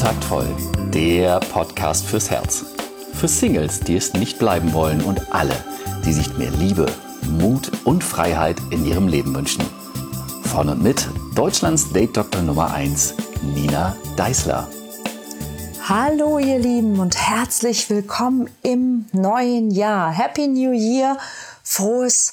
Taktvoll, der Podcast fürs Herz. Für Singles, die es nicht bleiben wollen und alle, die sich mehr Liebe, Mut und Freiheit in ihrem Leben wünschen. Von und mit Deutschlands Date-Doktor Nummer 1, Nina Deißler. Hallo ihr Lieben und herzlich willkommen im neuen Jahr. Happy New Year, frohes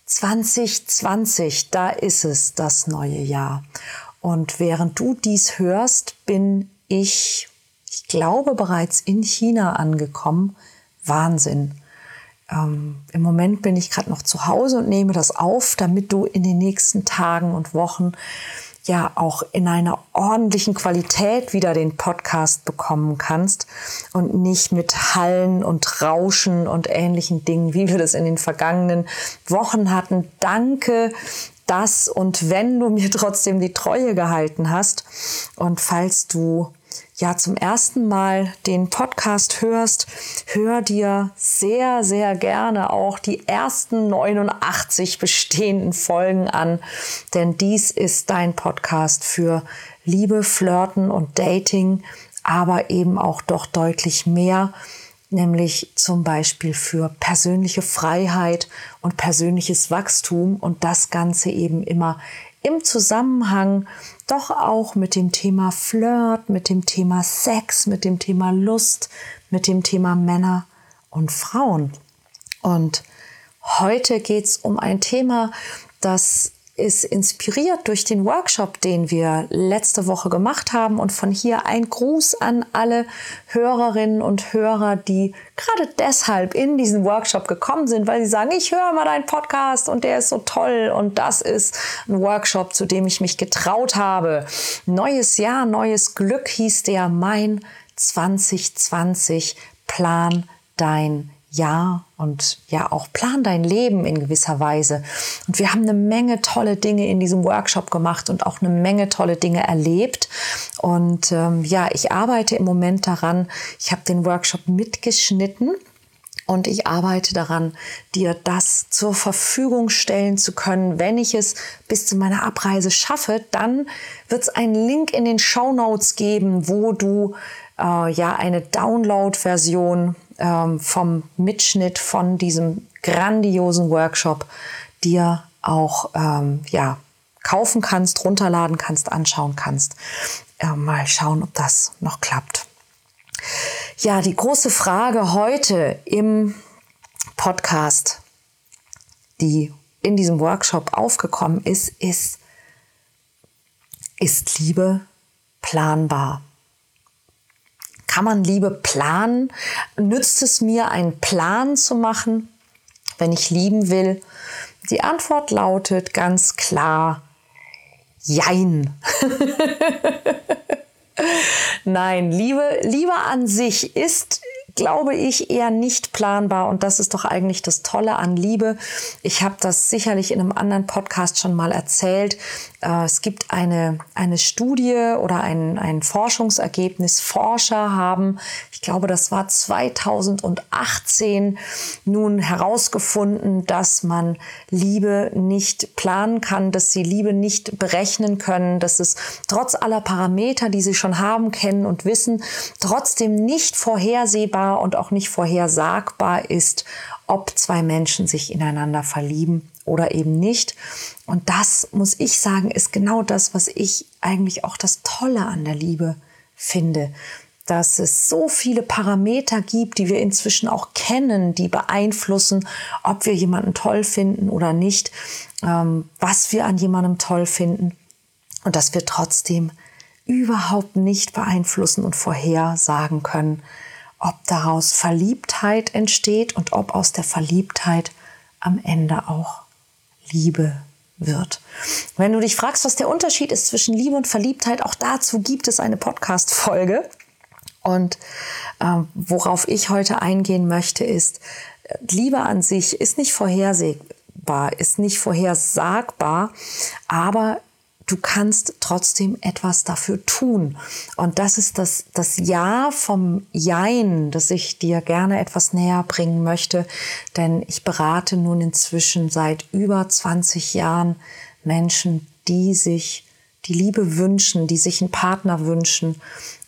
2020, da ist es, das neue Jahr. Und während du dies hörst, bin ich glaube bereits in China angekommen. Wahnsinn. Im Moment bin ich gerade noch zu Hause und nehme das auf, damit du in den nächsten Tagen und Wochen ja auch in einer ordentlichen Qualität wieder den Podcast bekommen kannst und nicht mit Hallen und Rauschen und ähnlichen Dingen, wie wir das in den vergangenen Wochen hatten. Danke, dass und wenn du mir trotzdem die Treue gehalten hast und falls du ja zum ersten Mal den Podcast hörst, hör dir sehr, sehr gerne auch die ersten 89 bestehenden Folgen an, denn dies ist dein Podcast für Liebe, Flirten und Dating, aber eben auch doch deutlich mehr, nämlich zum Beispiel für persönliche Freiheit und persönliches Wachstum und das Ganze eben immer im Zusammenhang doch auch mit dem Thema Flirt, mit dem Thema Sex, mit dem Thema Lust, mit dem Thema Männer und Frauen. Und heute geht es um ein Thema, das ist inspiriert durch den Workshop, den wir letzte Woche gemacht haben. Und von hier ein Gruß an alle Hörerinnen und Hörer, die gerade deshalb in diesen Workshop gekommen sind, weil sie sagen, ich höre mal deinen Podcast und der ist so toll. Und das ist ein Workshop, zu dem ich mich getraut habe. Neues Jahr, neues Glück hieß der, mein 2020 Plan dein Jahr und ja auch plan dein Leben in gewisser Weise. Und wir haben eine Menge tolle Dinge in diesem Workshop gemacht und auch eine Menge tolle Dinge erlebt. Und ich arbeite im Moment daran, ich habe den Workshop mitgeschnitten und ich arbeite daran, dir das zur Verfügung stellen zu können. Wenn ich es bis zu meiner Abreise schaffe, dann wird es einen Link in den Shownotes geben, wo du eine Download-Version vom Mitschnitt von diesem grandiosen Workshop dir auch kaufen kannst, runterladen kannst, anschauen kannst. Mal schauen, ob das noch klappt. Ja, die große Frage heute im Podcast, die in diesem Workshop aufgekommen ist Liebe planbar? Kann man Liebe planen? Nützt es mir, einen Plan zu machen, wenn ich lieben will? Die Antwort lautet ganz klar, jein. Nein, Liebe an sich ist, glaube ich, eher nicht planbar und das ist doch eigentlich das Tolle an Liebe. Ich habe das sicherlich in einem anderen Podcast schon mal erzählt. Es gibt eine Studie oder ein Forschungsergebnis. Forscher haben, ich glaube, das war 2018, nun herausgefunden, dass man Liebe nicht planen kann, dass sie Liebe nicht berechnen können, dass es trotz aller Parameter, die sie schon haben, kennen und wissen, trotzdem nicht vorhersehbar und auch nicht vorhersagbar ist, ob zwei Menschen sich ineinander verlieben oder eben nicht. Und das, muss ich sagen, ist genau das, was ich eigentlich auch das Tolle an der Liebe finde. Dass es so viele Parameter gibt, die wir inzwischen auch kennen, die beeinflussen, ob wir jemanden toll finden oder nicht, was wir an jemandem toll finden und dass wir trotzdem überhaupt nicht beeinflussen und vorhersagen können, ob daraus Verliebtheit entsteht und ob aus der Verliebtheit am Ende auch Liebe wird. Wenn du dich fragst, was der Unterschied ist zwischen Liebe und Verliebtheit, auch dazu gibt es eine Podcast-Folge. Und worauf ich heute eingehen möchte, ist, Liebe an sich ist nicht vorhersehbar, ist nicht vorhersagbar, aber du kannst trotzdem etwas dafür tun. Und das ist das Ja vom Jein, das ich dir gerne etwas näher bringen möchte. Denn ich berate nun inzwischen seit über 20 Jahren Menschen, die sich die Liebe wünschen, die sich einen Partner wünschen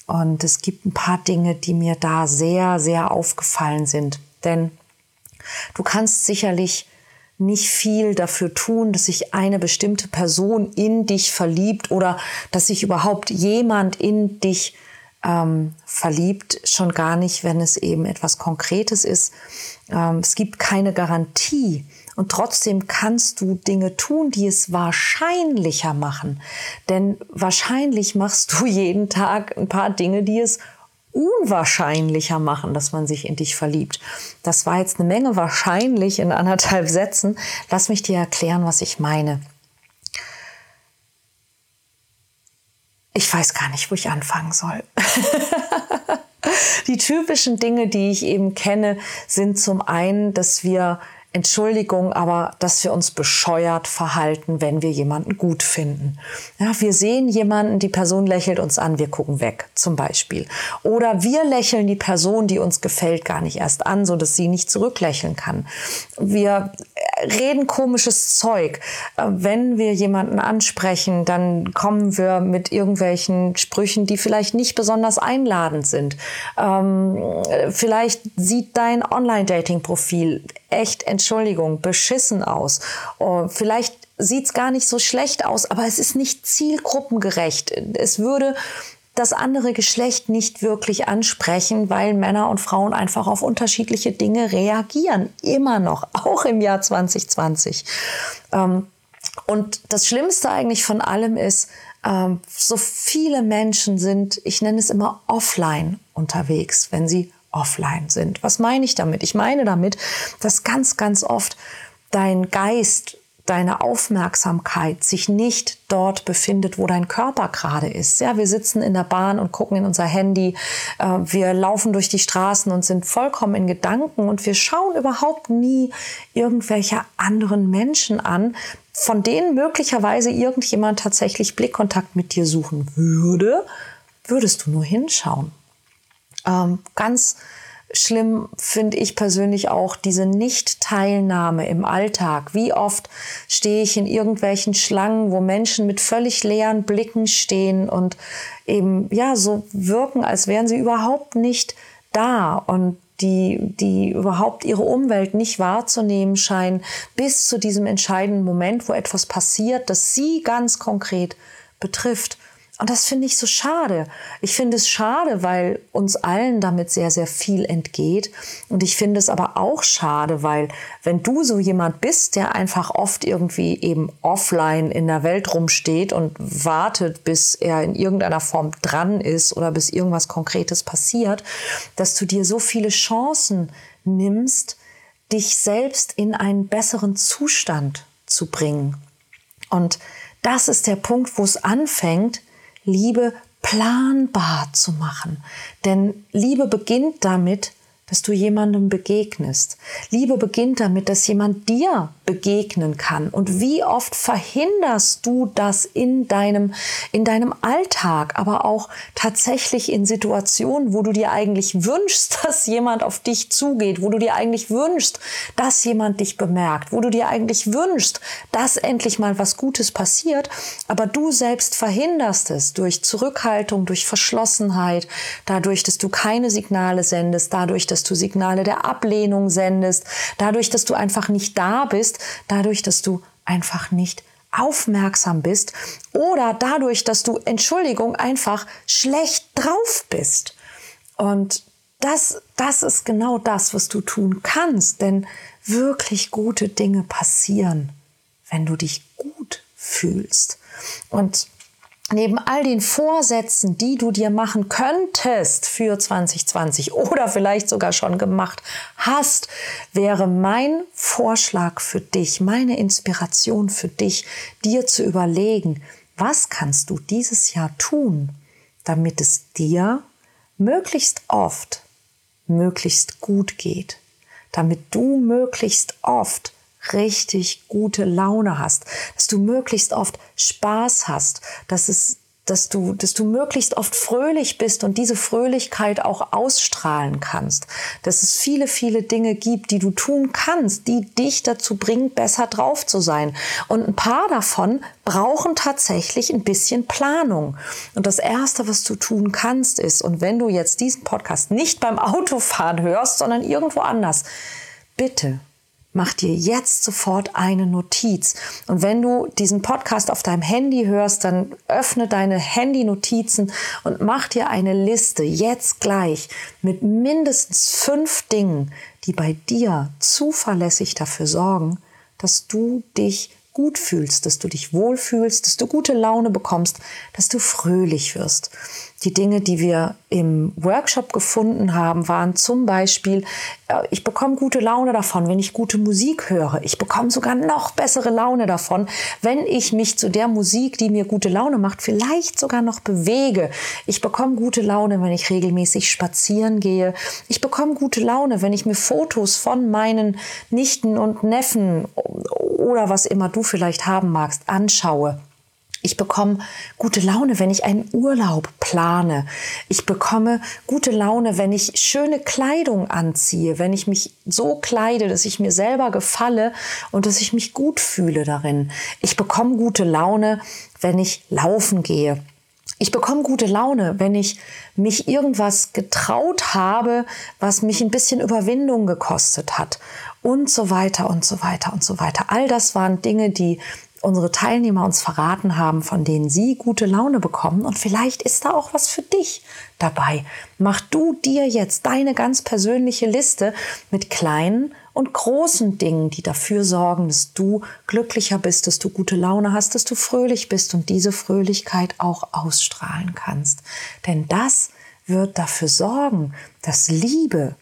Und es gibt ein paar Dinge, die mir da sehr, sehr aufgefallen sind. Denn du kannst sicherlich nicht viel dafür tun, dass sich eine bestimmte Person in dich verliebt oder dass sich überhaupt jemand in dich verliebt, schon gar nicht, wenn es eben etwas Konkretes ist. Es gibt keine Garantie und trotzdem kannst du Dinge tun, die es wahrscheinlicher machen. Denn wahrscheinlich machst du jeden Tag ein paar Dinge, die es unwahrscheinlicher machen, dass man sich in dich verliebt. Das war jetzt eine Menge wahrscheinlich in 1,5 Sätzen. Lass mich dir erklären, was ich meine. Ich weiß gar nicht, wo ich anfangen soll. Die typischen Dinge, die ich eben kenne, sind zum einen, dass wir Entschuldigung, aber dass wir uns bescheuert verhalten, wenn wir jemanden gut finden. Ja, wir sehen jemanden, die Person lächelt uns an, wir gucken weg, zum Beispiel. Oder wir lächeln die Person, die uns gefällt, gar nicht erst an, sodass sie nicht zurücklächeln kann. Wir reden komisches Zeug. Wenn wir jemanden ansprechen, dann kommen wir mit irgendwelchen Sprüchen, die vielleicht nicht besonders einladend sind. Vielleicht sieht dein Online-Dating-Profil echt, Entschuldigung, beschissen aus. Vielleicht sieht's gar nicht so schlecht aus, aber es ist nicht zielgruppengerecht. Es würde das andere Geschlecht nicht wirklich ansprechen, weil Männer und Frauen einfach auf unterschiedliche Dinge reagieren. Immer noch, auch im Jahr 2020. Und das Schlimmste eigentlich von allem ist, so viele Menschen sind, ich nenne es immer offline unterwegs, wenn sie offline sind. Was meine ich damit? Ich meine damit, dass ganz, ganz oft dein Geist, deine Aufmerksamkeit sich nicht dort befindet, wo dein Körper gerade ist. Ja, wir sitzen in der Bahn und gucken in unser Handy. Wir laufen durch die Straßen und sind vollkommen in Gedanken und wir schauen überhaupt nie irgendwelche anderen Menschen an, von denen möglicherweise irgendjemand tatsächlich Blickkontakt mit dir suchen würde, würdest du nur hinschauen. Ganz schlimm finde ich persönlich auch diese Nicht-Teilnahme im Alltag. Wie oft stehe ich in irgendwelchen Schlangen, wo Menschen mit völlig leeren Blicken stehen und eben ja so wirken, als wären sie überhaupt nicht da und die überhaupt ihre Umwelt nicht wahrzunehmen scheinen, bis zu diesem entscheidenden Moment, wo etwas passiert, das sie ganz konkret betrifft. Und das finde ich so schade. Ich finde es schade, weil uns allen damit sehr, sehr viel entgeht. Und ich finde es aber auch schade, weil wenn du so jemand bist, der einfach oft irgendwie eben offline in der Welt rumsteht und wartet, bis er in irgendeiner Form dran ist oder bis irgendwas Konkretes passiert, dass du dir so viele Chancen nimmst, dich selbst in einen besseren Zustand zu bringen. Und das ist der Punkt, wo es anfängt, Liebe planbar zu machen. Denn Liebe beginnt damit, dass du jemandem begegnest. Liebe beginnt damit, dass jemand dir begegnen kann. Und wie oft verhinderst du das in deinem Alltag, aber auch tatsächlich in Situationen, wo du dir eigentlich wünschst, dass jemand auf dich zugeht, wo du dir eigentlich wünschst, dass jemand dich bemerkt, wo du dir eigentlich wünschst, dass endlich mal was Gutes passiert, aber du selbst verhinderst es durch Zurückhaltung, durch Verschlossenheit, dadurch, dass du keine Signale sendest, dadurch, dass du Signale der Ablehnung sendest, dadurch, dass du einfach nicht da bist, dadurch, dass du einfach nicht aufmerksam bist oder dadurch, dass du, Entschuldigung, einfach schlecht drauf bist. Und das ist genau das, was du tun kannst, denn wirklich gute Dinge passieren, wenn du dich gut fühlst. Und neben all den Vorsätzen, die du dir machen könntest für 2020 oder vielleicht sogar schon gemacht hast, wäre mein Vorschlag für dich, meine Inspiration für dich, dir zu überlegen, was kannst du dieses Jahr tun, damit es dir möglichst oft, möglichst gut geht, damit du möglichst oft richtig gute Laune hast, dass du möglichst oft Spaß hast, dass es dass du möglichst oft fröhlich bist und diese Fröhlichkeit auch ausstrahlen kannst. Dass es viele, viele Dinge gibt, die du tun kannst, die dich dazu bringen, besser drauf zu sein. Und ein paar davon brauchen tatsächlich ein bisschen Planung. Und das Erste, was du tun kannst, ist, und wenn du jetzt diesen Podcast nicht beim Autofahren hörst, sondern irgendwo anders, bitte mach dir jetzt sofort eine Notiz. Und wenn du diesen Podcast auf deinem Handy hörst, dann öffne deine Handy-Notizen und mach dir eine Liste jetzt gleich mit mindestens 5 Dingen, die bei dir zuverlässig dafür sorgen, dass du dich gut fühlst, dass du dich wohlfühlst, dass du gute Laune bekommst, dass du fröhlich wirst. Die Dinge, die wir im Workshop gefunden haben, waren zum Beispiel, ich bekomme gute Laune davon, wenn ich gute Musik höre. Ich bekomme sogar noch bessere Laune davon, wenn ich mich zu der Musik, die mir gute Laune macht, vielleicht sogar noch bewege. Ich bekomme gute Laune, wenn ich regelmäßig spazieren gehe. Ich bekomme gute Laune, wenn ich mir Fotos von meinen Nichten und Neffen oder was immer du vielleicht haben magst, anschaue. Ich bekomme gute Laune, wenn ich einen Urlaub plane. Ich bekomme gute Laune, wenn ich schöne Kleidung anziehe, wenn ich mich so kleide, dass ich mir selber gefalle und dass ich mich gut fühle darin. Ich bekomme gute Laune, wenn ich laufen gehe. Ich bekomme gute Laune, wenn ich mich irgendwas getraut habe, was mich ein bisschen Überwindung gekostet hat. Und so weiter und so weiter und so weiter. All das waren Dinge, die unsere Teilnehmer uns verraten haben, von denen sie gute Laune bekommen. Und vielleicht ist da auch was für dich dabei. Mach du dir jetzt deine ganz persönliche Liste mit kleinen und großen Dingen, die dafür sorgen, dass du glücklicher bist, dass du gute Laune hast, dass du fröhlich bist und diese Fröhlichkeit auch ausstrahlen kannst. Denn das wird dafür sorgen, dass Liebe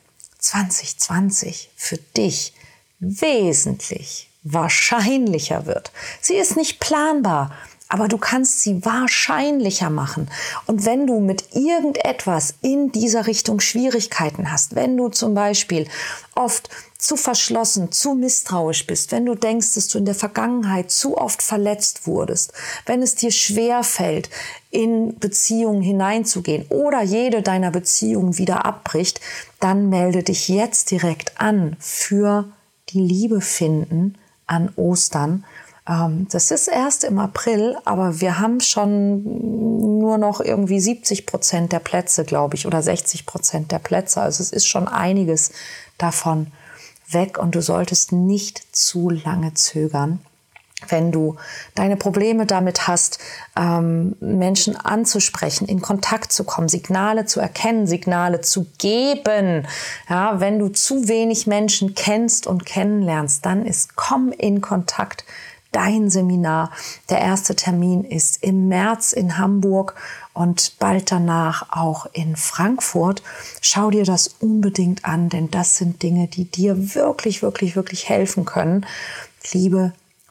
2020 für dich wesentlich wahrscheinlicher wird. Sie ist nicht planbar, aber du kannst sie wahrscheinlicher machen. Und wenn du mit irgendetwas in dieser Richtung Schwierigkeiten hast, wenn du zum Beispiel oft zu verschlossen, zu misstrauisch bist, wenn du denkst, dass du in der Vergangenheit zu oft verletzt wurdest, wenn es dir schwer fällt, in Beziehungen hineinzugehen oder jede deiner Beziehungen wieder abbricht, dann melde dich jetzt direkt an für die Liebe finden an Ostern. Das ist erst im April, aber wir haben schon nur noch irgendwie 70% der Plätze, glaube ich, oder 60% der Plätze. Also es ist schon einiges davon weg und du solltest nicht zu lange zögern. Wenn du deine Probleme damit hast, Menschen anzusprechen, in Kontakt zu kommen, Signale zu erkennen, Signale zu geben. Ja, wenn du zu wenig Menschen kennst und kennenlernst, dann ist Komm in Kontakt dein Seminar. Der erste Termin ist im März in Hamburg und bald danach auch in Frankfurt. Schau dir das unbedingt an, denn das sind Dinge, die dir wirklich, wirklich, wirklich helfen können, Liebe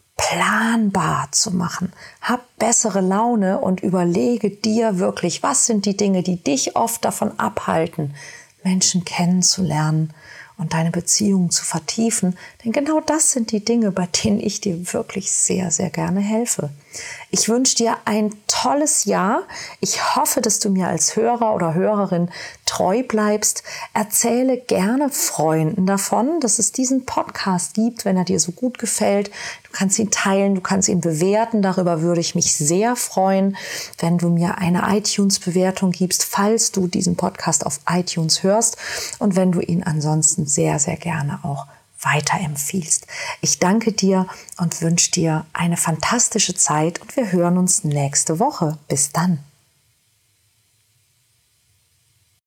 planbar zu machen. Hab bessere Laune und überlege dir wirklich, was sind die Dinge, die dich oft davon abhalten, Menschen kennenzulernen und deine Beziehungen zu vertiefen. Denn genau das sind die Dinge, bei denen ich dir wirklich sehr, sehr gerne helfe. Ich wünsche dir ein tolles Jahr. Ich hoffe, dass du mir als Hörer oder Hörerin treu bleibst. Erzähle gerne Freunden davon, dass es diesen Podcast gibt, wenn er dir so gut gefällt. Du kannst ihn teilen, du kannst ihn bewerten. Darüber würde ich mich sehr freuen, wenn du mir eine iTunes-Bewertung gibst, falls du diesen Podcast auf iTunes hörst und wenn du ihn ansonsten sehr, sehr gerne auch weiterempfiehlst. Ich danke dir und wünsche dir eine fantastische Zeit und wir hören uns nächste Woche. Bis dann.